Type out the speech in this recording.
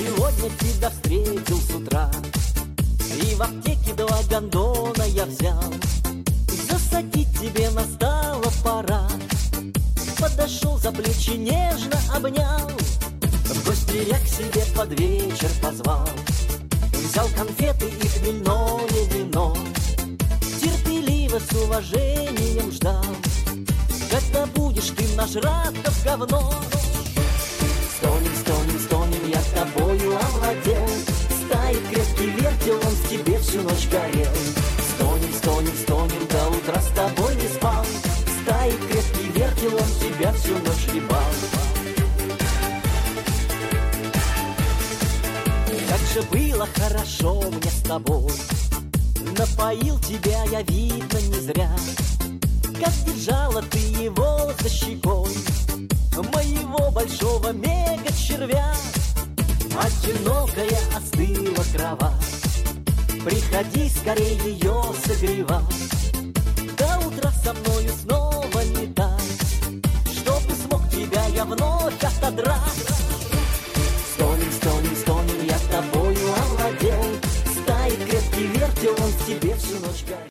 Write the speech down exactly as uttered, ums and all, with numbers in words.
Сегодня тебя встретил с утра, и в аптеке два гондона я взял. Засадить тебе настала пора. Подошел за плечи, нежно обнял, в гости я к себе под вечер позвал. Взял конфеты и хмельное вино, терпеливо с уважением ждал, когда будешь ты нажратов говно. Стонем, стонем, стонем, я тобою овладел, стоит крепкий вертел, он в тебе всю ночь горел. Стонем, стонем, стонем, до утра с тобой не спал, стоит крепкий вертел, он тебя всю ночь ебал. Как же было хорошо мне с тобой, напоил тебя я, видно, не зря. Как держала ты его за щекой, моего большого мега-червя. Одинокая остыла кровать, приходи скорее ее согревать. До утра со мною снова летай, чтобы смог тебя я вновь отодрать.